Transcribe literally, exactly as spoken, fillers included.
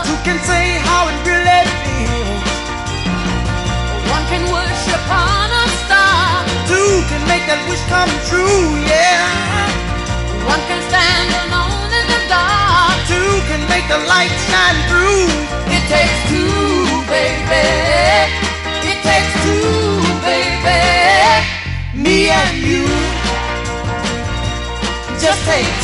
Two can say how it really feels. One can wish upon a star. Two can make that wish come true, yeah. One can stand alone in the dark. Two can make the light shine through. It takes two, baby. It takes two, baby. Me and you. Just take